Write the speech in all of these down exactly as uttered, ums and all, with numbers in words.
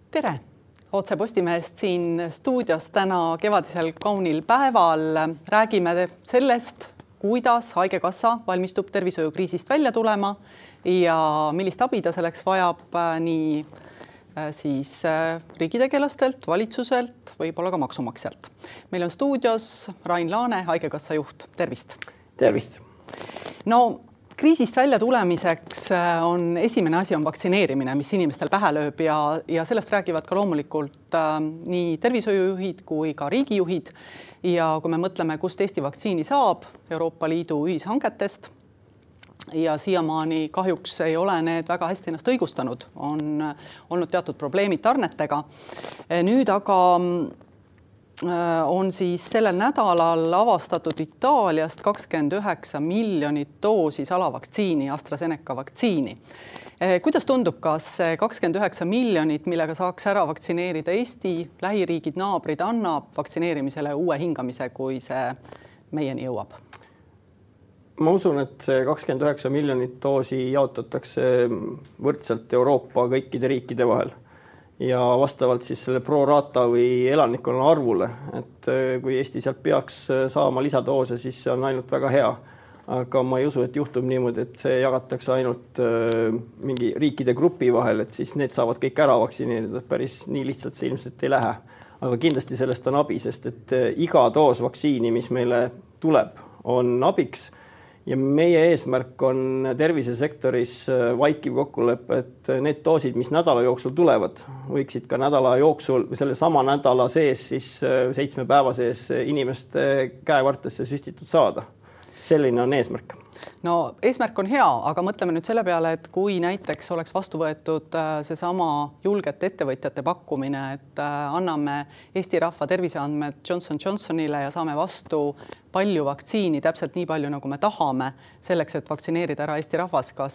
Tere! Otse Postimehest siin stuudios täna kevadisel kaunil päeval räägime sellest, kuidas haigekassa valmistub tervishoiukriisist välja tulema ja millist abi ta selleks vajab nii siis riigitegelastelt, valitsuselt, võib-olla ka maksumaksjalt. Meil on stuudios Rain Laane, haigekassa juht. Tervist! Tervist! No, kriisist välja tulemiseks on esimene asi on vaktsineerimine, mis inimestel pähe lööb ja, ja sellest räägivad ka loomulikult äh, nii tervishoiujuhid kui ka riigijuhid. Ja kui me mõtleme, kust Eesti vaktsiini saab Euroopa Liidu ühishangetest ja siiamaani kahjuks ei ole need väga hästi ennast õigustanud, on olnud teatud probleemid tarnetega. Nüüd aga on siis sellel nädalal avastatud Itaaliast kakskümmend üheksa miljonit doosi salavaktsiini, AstraZeneca vaktsiini. Kuidas tundub, kas kakskümmend üheksa miljonit, millega saaks ära vaktsineerida Eesti, lähiriigid, naabrid, annab vaktsineerimisele uue hingamise, kui see meieni jõuab? Ma usun, et see kakskümmend üheksa miljonit doosi jaotatakse võrdselt Euroopa kõikide riikide vahel. Ja vastavalt siis selle pro rata või elanikkonna arvule, et kui Eesti sealt peaks saama lisadoose, siis see on ainult väga hea. Aga ma ei usu, et juhtub niimoodi, et see jagatakse ainult mingi riikide grupi vahel, et siis need saavad kõik ära vaktsineerida. Päris nii lihtsalt see ilmselt ei lähe. Aga kindlasti sellest on abi, sest et iga doos vaktsiini, mis meile tuleb, on abiks. Ja meie eesmärk on tervisesektoris vaikiv kokkulepe, et need doosid, mis nädala jooksul tulevad, võiksid ka nädala jooksul või selle sama nädala sees siis seitsme päeva sees inimeste käevartesse süstitud saada. Selline on eesmärk. No eesmärk on hea, aga mõtleme nüüd selle peale, et kui näiteks oleks vastu võetud seesama julgete ettevõtjate pakkumine, et anname Eesti rahva terviseandmed Johnson Johnsonile ja saame vastu palju vaktsiini, täpselt nii palju, nagu me tahame, selleks, et vaktsineerida ära Eesti rahvas, kas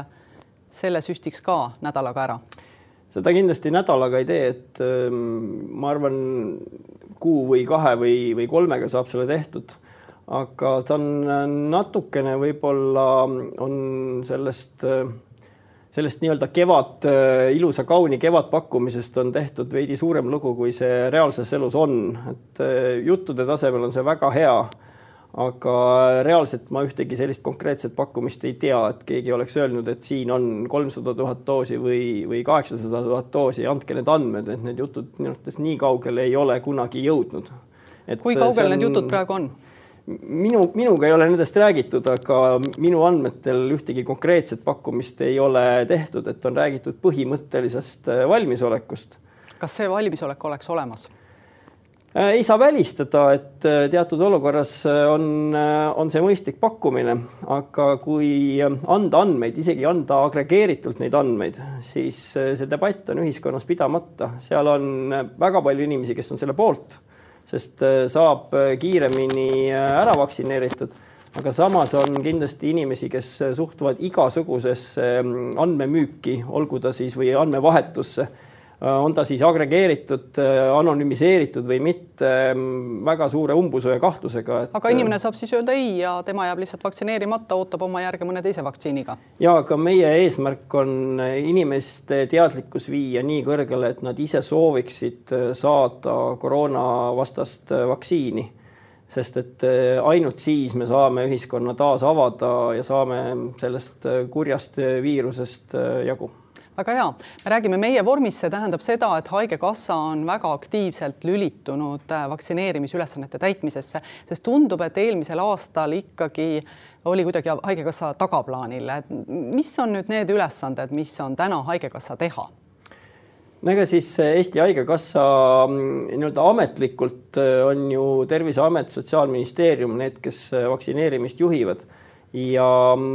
selle süstiks ka nädalaga ära? Seda kindlasti nädalaga ei tee, et ma arvan, kuu või kahe või, või kolmega saab selle tehtud. Aga ta on natukene võib-olla on sellest, sellest nii-öelda kevad, ilusa kauni kevad pakkumisest on tehtud veidi suurem lugu, kui see reaalses elus on. Et juttude tasemel on see väga hea, aga reaalselt ma ühtegi sellist konkreetset pakkumist ei tea, et keegi oleks öelnud, et siin on kolmsada tuhat doosi või, või kaheksasada tuhat doosi, andke need andmed, et need jutud minu arvates nii kaugele ei ole kunagi jõudnud. Et kui kaugel on... need jutud praegu on? Minu, minuga ei ole nendest räägitud, aga minu andmetel ühtegi konkreetset pakkumist ei ole tehtud, et on räägitud põhimõttelisest valmisolekust. Kas see valmisolek oleks olemas? Ei saa välistada, et teatud olukorras on, on see mõistlik pakkumine, aga kui anda andmeid, isegi anda agregeeritult neid andmeid, siis see debatt on ühiskonnas pidamata. Seal on väga palju inimesi, kes on selle poolt, sest saab kiiremini ära vaktsineeritud, aga samas on kindlasti inimesi, kes suhtuvad igasugusesse andmemüüki, olgu ta siis või andmevahetusse, on ta siis agregeeritud, anonüümiseeritud või mitte, väga suure umbusu ja kahtlusega. Et... Aga inimene saab siis öelda ei ja tema jääb lihtsalt vaktsineerimata, ootab oma järge mõne teise vaktsiiniga. Ja, aga meie eesmärk on inimeste teadlikkus viia nii kõrgele, et nad ise sooviksid saada koroonavastast vaktsiini. Sest et ainult siis me saame ühiskonna taas avada ja saame sellest kurjast viirusest jagu. Väga hea. Me räägime meie vormis, see tähendab seda, et haigekassa on väga aktiivselt lülitunud vaktsineerimisülesannete täitmisesse, sest tundub, et eelmisel aastal ikkagi oli kuidagi haigekassa tagaplaanil. Mis on nüüd need ülesanded, mis on täna haigekassa teha? Ega siis Eesti haigekassa nii-öelda ametlikult on ju Terviseamet, Sotsiaalministeerium, need, kes vaktsineerimist juhivad. Ja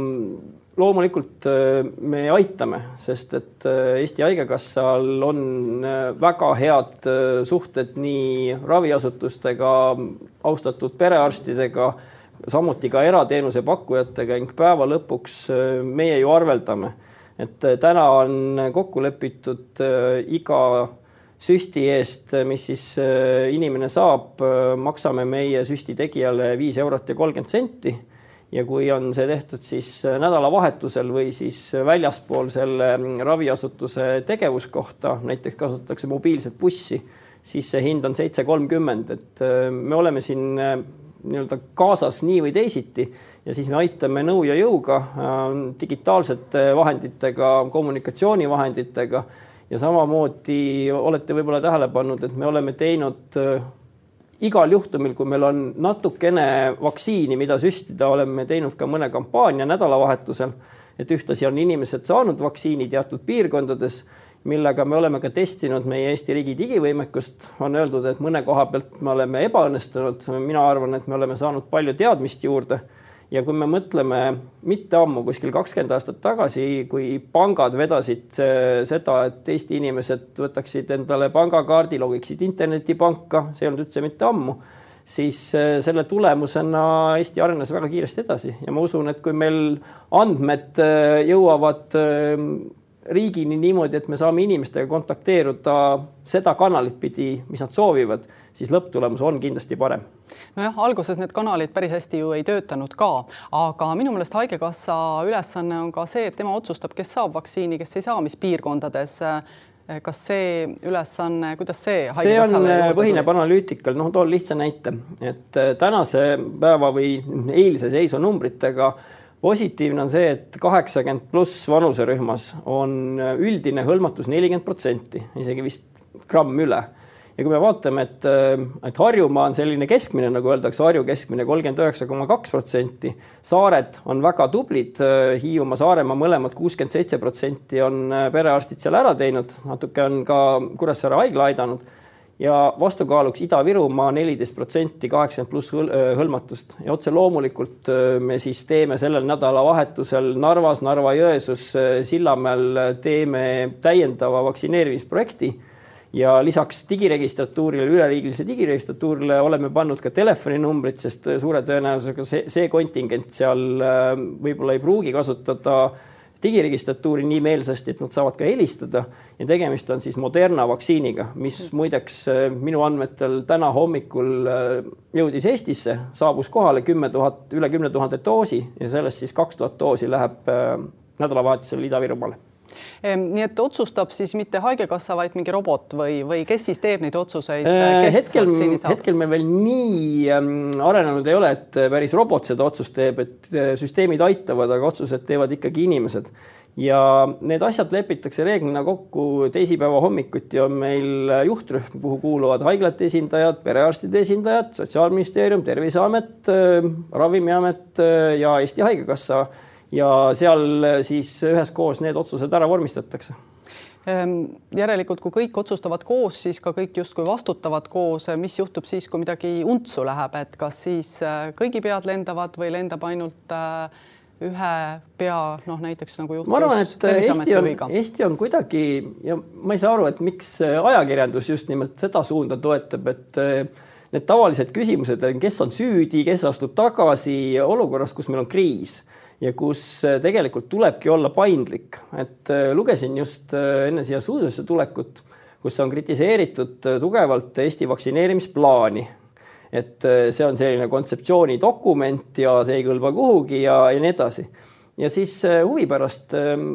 loomulikult me aitame, sest et Eesti haigekassal on väga head suhted nii raviasutustega, austatud perearstidega, samuti ka erateenuse pakkujatega ning päeva lõpuks meie ju arveldame. Et täna on kokku lepitud iga süsti eest, mis siis inimene saab, maksame meie süsti tegijale viis eurot ja kolmkümmend senti. ja kui on see tehtud siis nädalavahetusel või siis väljaspool selle raviasutuse tegevuskohta, näiteks kasutatakse mobiilset bussi, siis see hind on seitse kolmkümmend, et me oleme siin nii-öelda kaasas nii või teisiti ja siis me aitame nõu ja jõuga digitaalsete vahenditega, kommunikatsioonivahenditega ja samamoodi olete võib-olla tähele pannud, et me oleme teinud igal juhtumil, kui meil on natukene vaktsiini, mida süstida, oleme teinud ka mõne kampaania nädalavahetusel, et ühtlasi on inimesed saanud vaktsiini teatud piirkondades, millega me oleme ka testinud meie Eesti riigi digivõimekust. On öeldud, et mõne koha pealt me oleme ebaõnnestunud. Mina arvan, et me oleme saanud palju teadmist juurde. Ja kui me mõtleme mitte ammu, kuskil kakskümmend aastat tagasi, kui pangad vedasid seda, et Eesti inimesed võtaksid endale pangakaardi, logiksid internetipanka, see on üldse mitte ammu, siis selle tulemusena Eesti arenes väga kiiresti edasi. Ja ma usun, et kui meil andmed jõuavad riigini niimoodi, et me saame inimestega kontakteeruda seda kanalit pidi, mis nad soovivad, siis lõpptulemus on kindlasti parem. Nojah, alguses need kanalid päris hästi ju ei töötanud ka, aga minu meelest Haigekassa ülesanne on ka see, et tema otsustab, kes saab vaktsiini, kes ei saa, mis piirkondades. Kas see ülesanne, kuidas see Haigekassale? See on põhineb analüütikal. No, toon lihtsa näite, et tänase päeva või eilse seisu numbritega positiivne on see, et kaheksakümmend pluss vanuserühmas on üldine hõlmatus nelikümmend protsenti, isegi vist gramm üle. Ja kui me vaatame, et, et Harjumaa on selline keskmine, nagu öeldakse, Harju keskmine kolmkümmend üheksa koma kaks protsenti, saared on väga tublid, Hiiumaa, Saaremaa mõlemad kuuskümmend seitse protsenti on perearstid seal ära teinud, natuke on ka Kuressaare haigla aidanud. Ja vastukaaluks Ida-Virumaa neliteist protsenti kaheksakümmend pluss hõlmatust. Ja otse loomulikult me siis teeme sellel nädalavahetusel Narvas, Narva-Jõesus, Sillamäel teeme täiendava vaktsineerimisprojekti ja lisaks digiregistratuurile, üleriigilise digiregistratuurile oleme pannud ka telefoninumbrid, sest suure tõenäosusega see, see kontingent seal võib-olla ei pruugi kasutada digiregistratuuri nii meelsasti, et nad saavad ka helistada ja tegemist on siis Moderna vaktsiiniga, mis muideks minu andmetel täna hommikul jõudis Eestisse, saabus kohale kümme tuhat, üle kümne tuhande doosi ja sellest siis kaks tuhat doosi läheb nädalavahetusel Ida-Virumaale. Nii et otsustab siis mitte Haigekassa, vaid mingi robot või, või kes siis teeb neid otsuseid? Hetkel, hetkel me veel nii arenenud ei ole, et päris robot seda otsust teeb, et süsteemid aitavad, aga otsused teevad ikkagi inimesed. Ja need asjad lepitakse reeglina kokku teisipäeva hommikuti on meil juhtrühm, kuhu kuuluvad haiglate esindajad, perearstide esindajad, Sotsiaalministeerium, Terviseamet, Ravimiamet ja Eesti Haigekassa. Ja seal siis üheskoos need otsused ära vormistatakse. Järelikult, kui kõik otsustavad koos, siis ka kõik justkui vastutavad koos. Mis juhtub siis, kui midagi untsu läheb? Et kas siis kõigi pead lendavad või lendab ainult ühe pea, noh näiteks nagu juhtus? Ma arvan, et Eesti on, Eesti on kuidagi, ja ma ei saa aru, et miks ajakirjandus just nimelt seda suunda toetab, et need tavalised küsimused, kes on süüdi, kes astub tagasi olukorras, kus meil on kriis. Ja kus tegelikult tulebki olla paindlik. Et lugesin just enne siia suudesse tulekut, kus on kritiseeritud tugevalt Eesti vaktsineerimisplaani. Et see on selline kontseptsiooni dokument ja see ei kõlba kuhugi ja, ja nii edasi. Ja siis huvi pärast,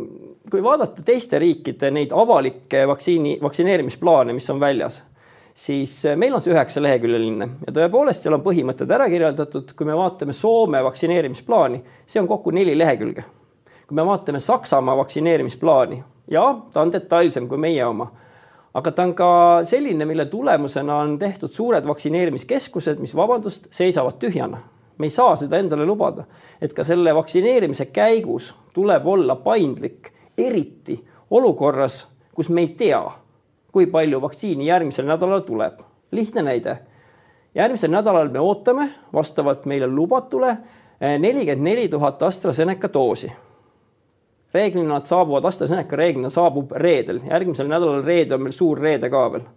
kui vaadata teiste riikide neid avalikke vaktsiini, vaktsineerimisplaane, mis on väljas, siis meil on see üheksa leheküljeline ja tõepoolest seal on põhimõtted ära kirjeldatud. Kui me vaatame Soome vaktsineerimisplaani, see on kokku neli lehekülge. Kui me vaatame Saksamaa vaktsineerimisplaani, ja ta on detailsem kui meie oma, aga ta on ka selline, mille tulemusena on tehtud suured vaktsineerimiskeskused, mis vabandust seisavad tühjana. Me ei saa seda endale lubada, et ka selle vaktsineerimise käigus tuleb olla paindlik, eriti olukorras, kus me ei tea, kui palju vaktsiini järgmisel nädalal tuleb. Lihtne näide. Järgmisel nädalal me ootame vastavalt meile lubatule nelikümmend neli tuhat AstraZeneca doosi. Reeglina nad saabuvad, AstraZeneca reeglina saabub reedel. Järgmisel nädalal reede on meil suur reede ka veel.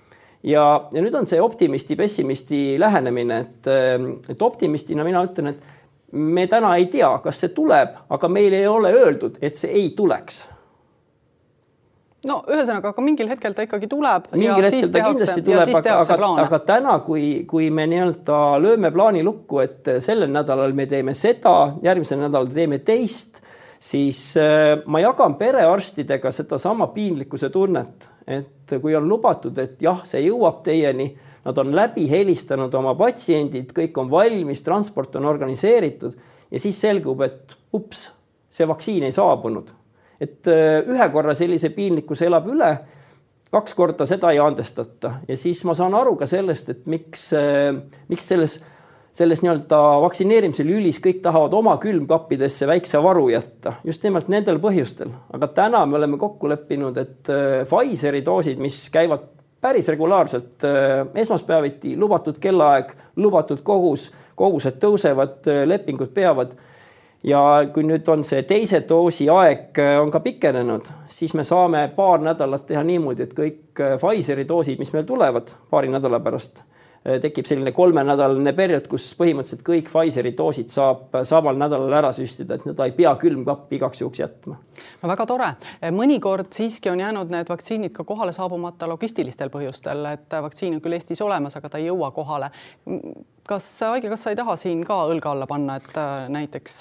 Ja, ja nüüd on see optimisti, pessimisti lähenemine, et, et optimistina mina ütlen, et me täna ei tea, kas see tuleb, aga meil ei ole öeldud, et see ei tuleks. no ühesõnaga, aga mingil hetkel ta ikkagi tuleb mingil ja hetkel siis ta tehakse, kindlasti tuleb, siis aga, aga, plaane. aga täna, kui, kui me nii-öelda lööme plaani lukku, et sellel nädalal me teeme seda, järgmisel nädalal teeme teist, siis ma jagan perearstidega seda sama piinlikkuse tunnet, et kui on lubatud, et jah, see jõuab teieni, nad on läbi helistanud oma patsiendid, kõik on valmis, transport on organiseeritud ja siis selgub, et ups, see vaktsiin ei saabunud. Et ühe korra sellise piinlikkuse elab üle, kaks korda seda ei andestata ja siis ma saan aru ka sellest, et miks, miks selles, selles nii-öelda vaktsineerimise lülis kõik tahavad oma külmkappidesse väikse varu jätta, just nimelt nendel põhjustel. Aga täna me oleme kokku leppinud, et Pfizeri doosid, mis käivad päris regulaarselt esmaspäeviti, lubatud kellaaeg, lubatud kogus, kogused tõusevad, lepingud peavad. Ja kui nüüd on see teise doosi aeg on ka pikenenud, siis me saame paar nädalat teha niimoodi, et kõik Pfizeri doosid, mis meil tulevad paari nädala pärast, tekib selline kolmenädalane periood, kus põhimõtteliselt kõik Pfizeri doosid saab samal nädalal ära süstida, et seda ei pea külmkappi igaks juhuks jätma. No väga tore. Mõnikord siiski on jäänud need vaktsiinid ka kohale saabumata logistilistel põhjustel, et vaktsiin on küll Eestis olemas, aga ta ei jõua kohale. Kas haigekassa ei taha siin ka õlga alla panna, et näiteks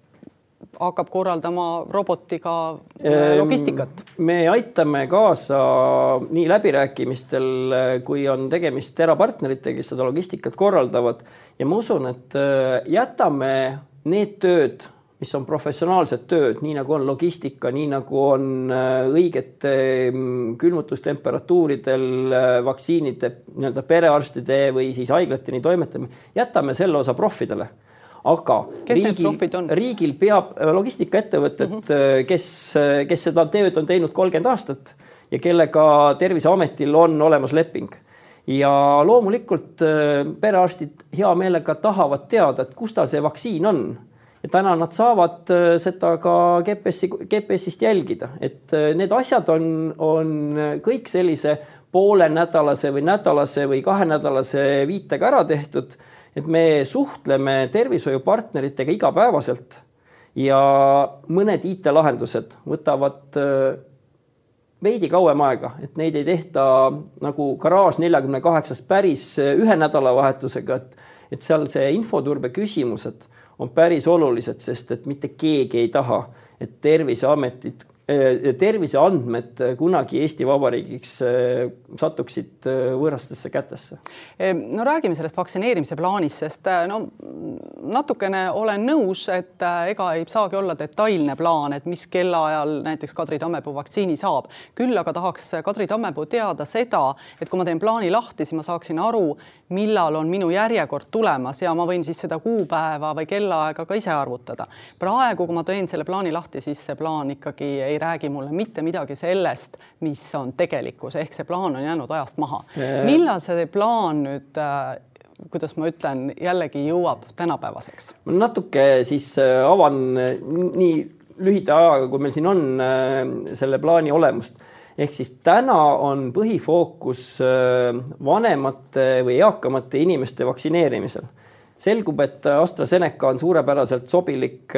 hakkab korraldama robotiga logistikat? Me aitame kaasa nii läbirääkimistel, kui on tegemist erapartneritega, kes seda logistikat korraldavad. Ja ma usun, et jätame need tööd, mis on professionaalsed tööd, nii nagu on logistika, nii nagu on õigete külmutustemperatuuridel vaktsiinide nii-öelda perearstide või siis haiglateni toimetame, jätame selle osa profidele. Aga riigil, riigil peab logistikaettevõtted, mm -hmm. kes, kes seda tööd on teinud kolmkümmend aastat ja kellega Terviseametil on olemas leping. Ja loomulikult perearstid hea meelega tahavad teada, et kus tal see vaktsiin on. Ja täna nad saavad seda ka G P S-i, G P S-ist jälgida. Et need asjad on, on kõik sellise poole nädalase või nädalase või kahenädalase viitega ära tehtud. Et me suhtleme tervishoiupartneritega igapäevaselt ja mõned I T-lahendused võtavad veidi kauem aega, et neid ei tehta nagu garaaž neljakümne kaheksast päris ühe nädalavahetusega, et, et seal see infoturbe küsimused on päris olulised, sest et mitte keegi ei taha, et Terviseametit terviseandmed kunagi Eesti Vabariigiks satuksid võõrastesse kätesse. No räägime sellest vaktsineerimise plaanist, sest no, natukene olen nõus, et ega ei saagi olla detailne plaan, et mis kellaajal näiteks Kadri Tammepuu vaktsiini saab. Küll aga tahaks Kadri Tammepuu teada seda, et kui ma teen plaani lahti, siis ma saaksin aru, millal on minu järjekord tulemas ja ma võin siis seda kuupäeva või kellaaega ka ise arvutada. Praegu, kui ma teen selle plaani lahti, siis see plaan ikkagi ei räägi mulle mitte midagi sellest, mis on tegelikkus, ehk see plaan on jäänud ajast maha. Millal see plaan nüüd, kuidas ma ütlen, jällegi jõuab tänapäevaseks? Natuke siis avan nii lühida ajaga, kui meil siin on selle plaani olemust. Ehk siis täna on põhifookus vanemate või eakamate inimeste vaktsineerimisel. Selgub, et AstraZeneca on suurepäraselt sobilik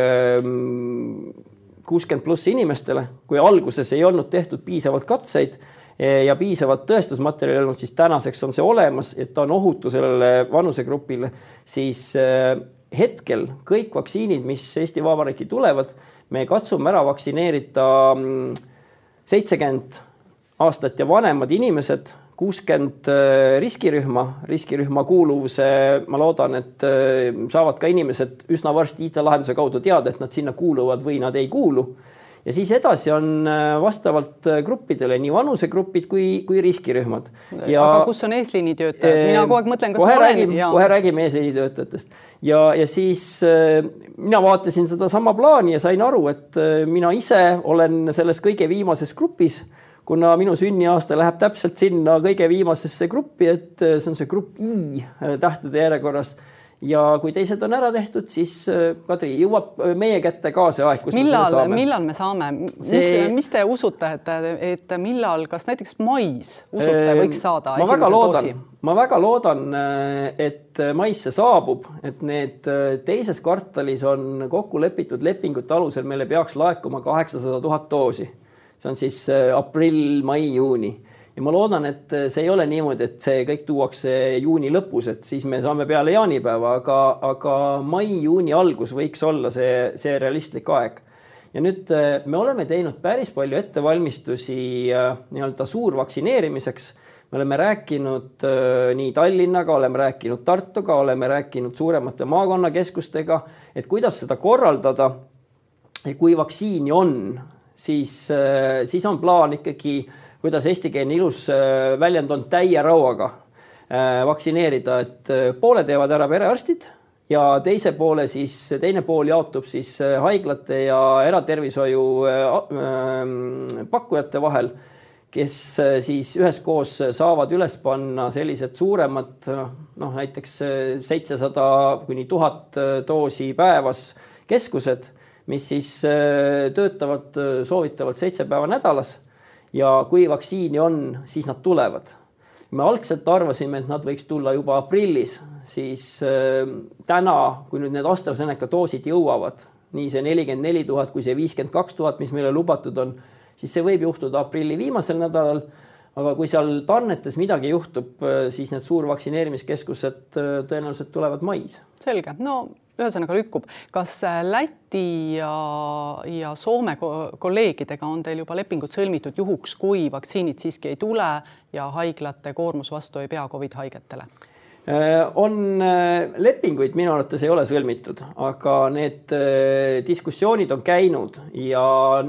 kuuskümmend pluss inimestele, kui alguses ei olnud tehtud piisavalt katseid ja piisavat tõestusmaterjali olnud, siis tänaseks on see olemas, et ta on ohutu sellele vanusegrupile, siis hetkel kõik vaktsiinid, mis Eesti Vabariiki tulevad, me katsume ära vaktsineerida seitsekümmend aastat ja vanemad inimesed, kuuskümmend riskirühma, riskirühma kuuluvuse, ma loodan, et saavad ka inimesed üsna varsti I T-lahenduse kaudu teada, et nad sinna kuuluvad või nad ei kuulu. Ja siis edasi on vastavalt gruppidele nii vanusegrupid kui, kui riskirühmad. Ja, aga kus on eesliinitöötajad? Mina kogu aeg mõtlen, kas kohe räägime, ja... kohe räägime eesliinitöötajatest. Ja, ja siis mina vaatasin seda sama plaani ja sain aru, et mina ise olen selles kõige viimases grupis, kuna minu sünniaasta läheb täpselt sinna kõige viimasesse gruppi, et see on see grupp I tähtede järjekorras. Ja kui teised on ära tehtud, siis Kadri jõuab meie kätte ka see aeg, kus millal, me saame. Millal me saame? See... Mis, mis te usute, et, et millal, kas näiteks mais usute võiks saada ma väga loodan, ma väga loodan, et mais see saabub, et need teises kvartalis on kokku lepitud lepingute alusel, meile peaks laekuma kaheksasada tuhat doosi. see on siis aprill, mai, juuni. Ja ma loodan, et see ei ole niimoodi, et see kõik tuuakse juuni lõpus, et siis me saame peale jaanipäeva, aga, aga mai-juuni algus võiks olla see, see realistlik aeg. Ja nüüd me oleme teinud päris palju ettevalmistusi nii-öelda suurvaktsineerimiseks. Me oleme rääkinud nii Tallinnaga, oleme rääkinud Tartuga, oleme rääkinud suuremate maakonnakeskustega, et kuidas seda korraldada. Kui vaktsiini on, siis, siis on plaan ikkagi, kuidas eestikeelne ilus väljend on täie rauaga vaktsineerida, et poole teevad ära perearstid ja teise poole siis, teine pool jaotub siis haiglate ja eratervishoiu pakkujate vahel, kes siis üheskoos saavad üles panna sellised suuremad, noh, näiteks seitsesada kuni tuhat doosi päevas keskused, mis siis töötavad soovitavalt seitse päeva nädalas ja kui vaktsiini on, siis nad tulevad. Me algselt arvasime, et nad võiks tulla juba aprillis, siis täna, kui nüüd need AstraZeneca doosid jõuavad, nii see nelikümmend neli tuhat kui see viiskümmend kaks tuhat, mis meile lubatud on, siis see võib juhtuda aprilli viimasel nädalal, aga kui seal tarnetes midagi juhtub, siis need suurvaktsineerimiskeskused tõenäoliselt tulevad mais. Selge, no ühesõnaga lükkub. Kas Läti ja, ja Soome kolleegidega on teil juba lepingud sõlmitud juhuks, kui vaktsiinid siiski ei tule ja haiglate koormus vastu ei pea COVID-haigetele? On lepinguid minu arvates ei ole sõlmitud, aga need diskussioonid on käinud ja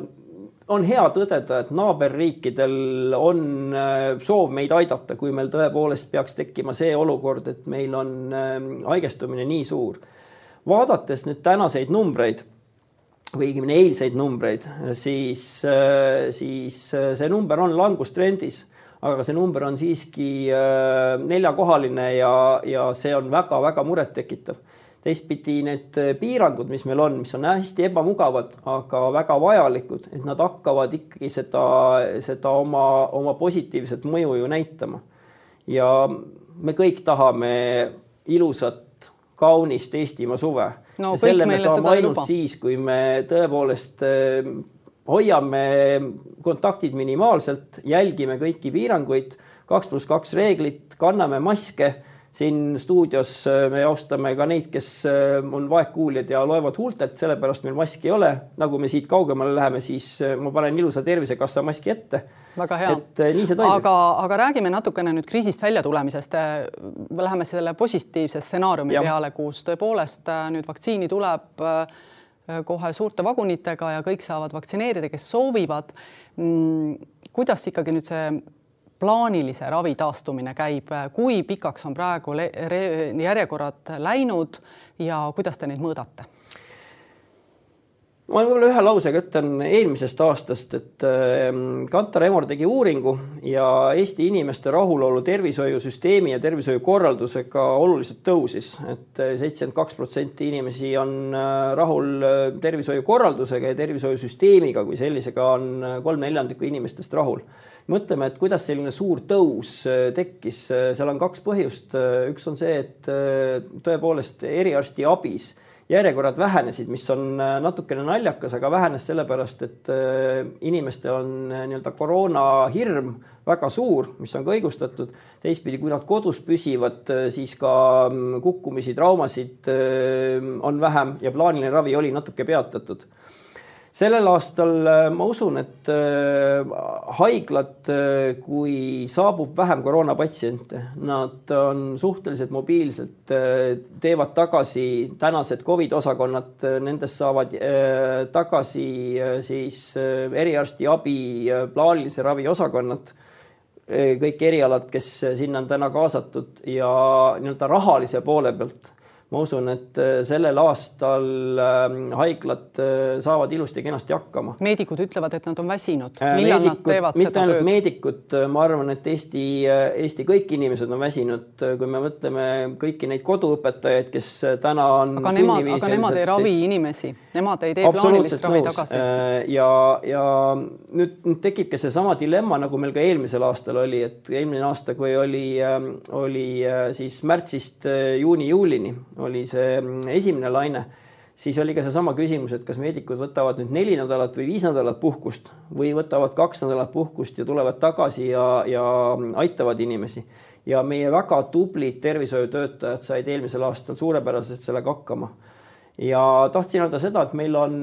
on hea tõdeda, et naaberriikidel on soov meid aidata, kui meil tõepoolest peaks tekkima see olukord, et meil on haigestumine nii suur. Vaadates nüüd tänaseid numbreid või eilseid numbreid, siis, siis see number on langustrendis, aga see number on siiski neljakohaline ja, ja see on väga-väga muret tekitav. Teistpidi need piirangud, mis meil on, mis on hästi ebamugavad, aga väga vajalikud, et nad hakkavad ikkagi seda, seda oma, oma positiivset mõju ju näitama. Ja me kõik tahame ilusat, kaunist Eestimaa suve. No, ja selle me saame ainult siis, kui me tõepoolest hoiame kontaktid minimaalselt, jälgime kõiki piiranguid, kaks pluss kaks reeglit, kanname maske. Siin stuudios me austame ka neid, kes on vaegkuuljad ja loevad huultelt, sellepärast meil maski ei ole. Nagu me siit kaugemale läheme, siis ma panen ilusa Tervisekassa maski ette. Väga hea. Et nii see toimub. Aga, aga räägime natukene nüüd kriisist välja tulemisest. Läheme selle positiivse stsenaariumi ja. peale, kus tõepoolest nüüd vaktsiini tuleb kohe suurte vagunitega ja kõik saavad vaktsineerida, kes soovivad. Kuidas ikkagi nüüd see plaanilise ravi taastumine käib, kui pikaks on praegu järjekorrad läinud ja kuidas te neid mõõdate? Ma võib-olla ühe lausega ütlen eelmisest aastast, et Kantar Emor tegi uuringu ja Eesti inimeste rahulolu tervishoiusüsteemi ja tervishoiukorraldusega oluliselt tõusis. Et seitsekümmend kaks protsenti inimesi on rahul tervishoiukorraldusega ja tervishoiusüsteemiga, kui sellisega on kolm neljandikku inimestest rahul. Mõtleme, et kuidas selline suur tõus tekkis. Seal on kaks põhjust. Üks on see, et tõepoolest eriarsti abis järjekorrad vähenesid, mis on natukene naljakas, aga vähenes sellepärast, et inimestel on nii-öelda koroona hirm väga suur, mis on ka õigustatud. Teistpidi, kui nad kodus püsivad, siis ka kukkumisi, traumasid on vähem ja plaaniline ravi oli natuke peatatud. Sellel aastal ma usun, et haiglad, kui saabub vähem koroonapatsiente, nad on suhteliselt mobiilselt, teevad tagasi tänased COVID-osakonnad, nendest saavad tagasi siis eriarsti abi, plaanilise ravi osakonnad, kõik erialad, kes sinna on täna kaasatud ja nii-öelda rahalise poole pealt. Ma usun, et sellel aastal haiglad saavad ilusti ja kenasti hakkama. Meedikud ütlevad, et nad on väsinud. Millal meedikud, nad teevad seda tööd? Meedikud, ma arvan, et Eesti, Eesti kõik inimesed on väsinud. Kui me mõtleme kõiki neid koduõpetajaid, kes täna on... Aga nemad, aga nemad ei ravi siis... inimesi. Nemad ei tee plaanilist ravi tagasi. Ja, ja nüüd, nüüd tekibki see sama dilemma, nagu meil ka eelmisel aastal oli, et eelmine aasta, kui oli, oli siis märtsist juuni-juulini, oli see esimene laine, siis oli ka seesama küsimus, et kas meedikud võtavad nüüd neli nädalat või viis nädalat puhkust või võtavad kaks nädalat puhkust ja tulevad tagasi ja, ja aitavad inimesi. Ja meie väga tublid tervishoiutöötajad said eelmisel aastal suurepäraselt sellega hakkama. Ja tahtsin öelda seda, et meil on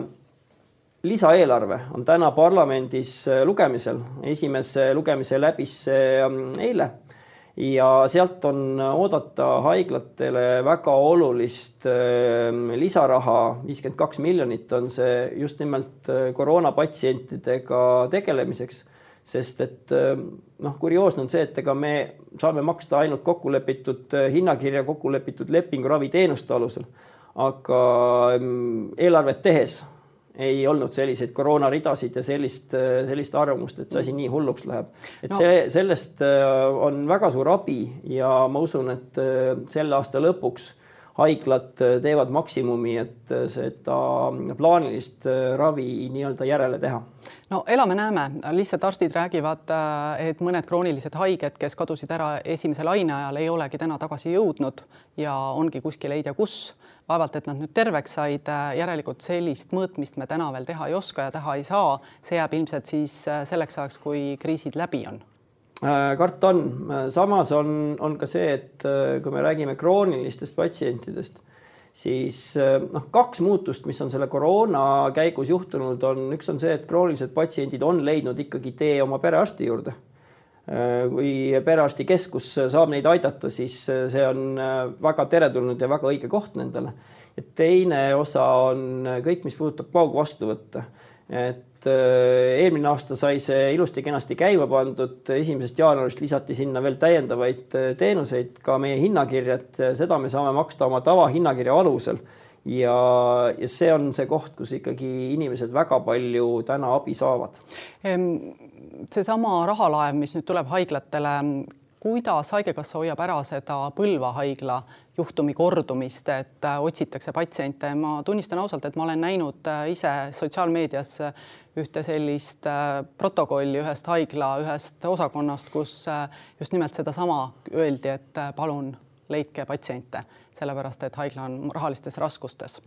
lisaeelarve on täna parlamendis lugemisel. Esimese lugemise läbis eile ja sealt on oodata haiglatele väga olulist lisaraha. viiskümmend kaks miljonit on see just nimelt koroonapatsientidega tegelemiseks, sest et noh, kurioosne on see, et ega me saame maksta ainult kokkulepitud hinnakirja, kokkulepitud lepingu raviteenuste alusel, aga eelarvet tehes ei olnud selliseid koroonaridasid ja sellist, sellist arvamust, et see asi nii hulluks läheb. Et no. see, sellest on väga suur abi ja ma usun, et selle aasta lõpuks haiglad teevad maksimumi, et seda plaanilist ravi nii-öelda järele teha. No elame näeme, lihtsalt arstid räägivad, et mõned kroonilised haiged, kes kadusid ära esimese laine ajal, ei olegi täna tagasi jõudnud ja ongi kuskil leida kus. Vaevalt, et nad nüüd terveks said, järelikult sellist mõõtmist me täna veel teha ei oska ja teha ei saa. See jääb ilmselt siis selleks ajaks, kui kriisid läbi on. Kart on. Samas on, on ka see, et kui me räägime kroonilistest patsientidest, siis noh, kaks muutust, mis on selle koroona käigus juhtunud, on üks on see, et kroonilised patsiendid on leidnud ikkagi tee oma perearsti juurde. Kui perearsti keskus saab neid aidata, siis see on väga teretulnud ja väga õige koht nendele. Ja teine osa on kõik, mis puudutab paugu vastu võtta. Et eelmine aasta sai see ilusti kenasti käima pandud, esimesest jaanuarist lisati sinna veel täiendavaid teenuseid, ka meie hinnakirjad, seda me saame maksta oma tava hinnakirja alusel. Ja, ja see on see koht, kus ikkagi inimesed väga palju täna abi saavad. Seesama rahalaev, mis nüüd tuleb haiglatele, kuidas haigekassa hoiab ära seda Põlva haigla juhtumi kordumist, et otsitakse patsiente. Ma tunnistan ausalt, et ma olen näinud ise sotsiaalmeedias ühte sellist protokolli ühest haigla, ühest osakonnast, kus just nimelt seda sama öeldi, et palun leidke patsiente, sellepärast, et haigla on rahalistes raskustes.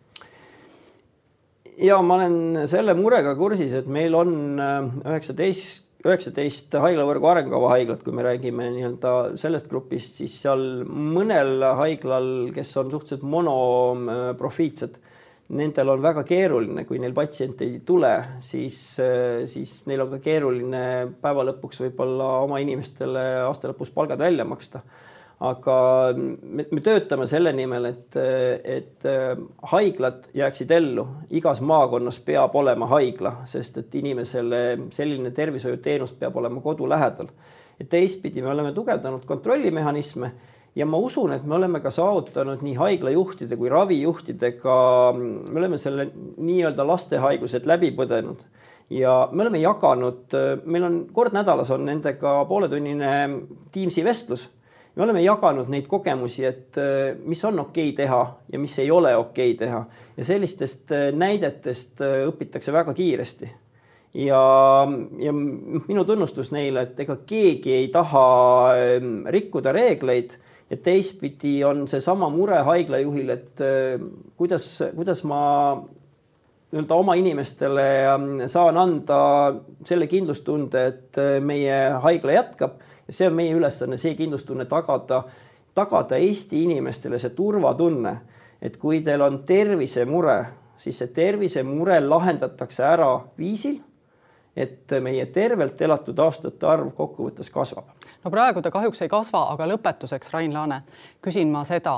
Ja ma olen selle murega kursis, et meil on üheksateist, üheksateist haiglavõrgu arengukava haiglat, kui me räägime nii-öelda sellest grupist, siis seal mõnel haiglal, kes on suhteliselt monoprofiitsed, nendel on väga keeruline, kui neil patsiente ei tule, siis, siis neil on ka keeruline päeva lõpuks võib-olla oma inimestele aasta lõpus palgad välja maksta. Aga me, me töötame selle nimel, et, et haiglad jääksid ellu. Igas maakonnas peab olema haigla, sest et inimesele selline tervishoiuteenus peab olema kodu lähedal. Ja teistpidi me oleme tugevdanud kontrollimehhanisme ja ma usun, et me oleme ka saavutanud nii haiglajuhtide kui ravijuhtidega, me oleme selle nii-öelda lastehaigused läbi põdenud. Ja me oleme jaganud, meil on kord nädalas on nendega pooletunnine Teamsi vestlus. Me oleme jaganud neid kogemusi, et mis on okei teha ja mis ei ole okei teha. Ja sellistest näidetest õpitakse väga kiiresti. Ja, ja minu tunnustus neile, et ega keegi ei taha rikkuda reegleid ja teistpidi on see sama mure haiglajuhil, et kuidas, kuidas ma nii-öelda oma inimestele saan anda selle kindlustunde, et meie haigla jätkab. Ja see on meie ülesanne, see kindlustunne tagada, tagada Eesti inimestele see turvatunne, et kui teil on tervisemure, siis see tervisemure lahendatakse ära viisil, et meie tervelt elatud aastate arv kokkuvõttes kasvab. No praegu ta kahjuks ei kasva, aga lõpetuseks, Rain Laane, küsin ma seda.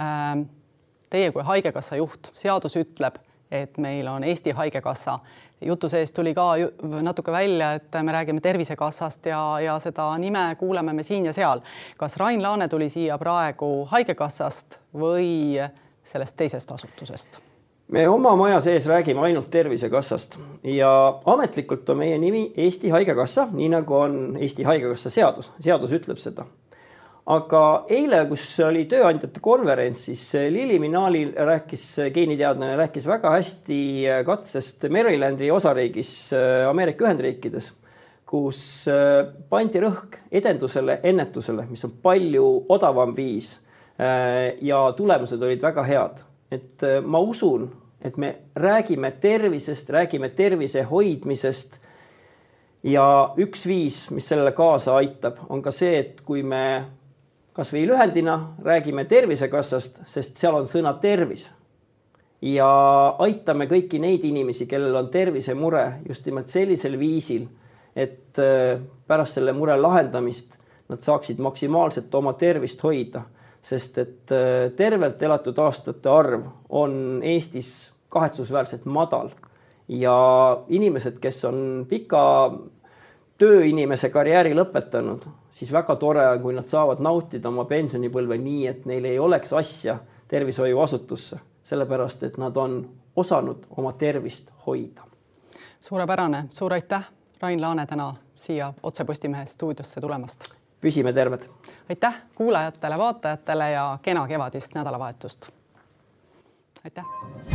Teie kui haigekassa juht, seadus ütleb, et meil on Eesti haigekassa. Jutu sees tuli ka natuke välja, et me räägime Tervisekassast ja, ja seda nime kuuleme me siin ja seal. Kas Rain Laane tuli siia praegu haigekassast või sellest teisest asutusest? Me oma maja sees räägime ainult Tervisekassast ja ametlikult on meie nimi Eesti haigekassa, nii nagu on Eesti haigekassa seadus. Seadus ütleb seda. Aga eile, kus oli tööandjate konverents, siis Lili Minali rääkis, geeniteadlane rääkis väga hästi katsest Marylandi osariigis Ameerika Ühendriikides, kus pandi rõhk edendusele, ennetusele, mis on palju odavam viis ja tulemused olid väga head. et ma usun, et me räägime tervisest, räägime tervise hoidmisest ja üks viis, mis sellele kaasa aitab, on ka see, et kui me kas või lühendina räägime Tervisekassast, sest seal on sõna tervis ja aitame kõiki neid inimesi, kellel on tervisemure just nimelt sellisel viisil, et pärast selle mure lahendamist nad saaksid maksimaalselt oma tervist hoida, sest et tervelt elatud aastate arv on Eestis kahetsusväärselt madal ja inimesed, kes on pika tööinimese karjääri lõpetanud, siis väga tore on, kui nad saavad nautida oma pensionipõlve nii, et neil ei oleks asja tervishoiuasutusse, sellepärast et nad on osanud oma tervist hoida. Suurepärane, suur aitäh, Rain Laane, täna siia Otse Postimehe stuudiosse tulemast. Püsime terved. Aitäh kuulajatele, vaatajatele ja kena kevadist nädalavahetust. Aitäh!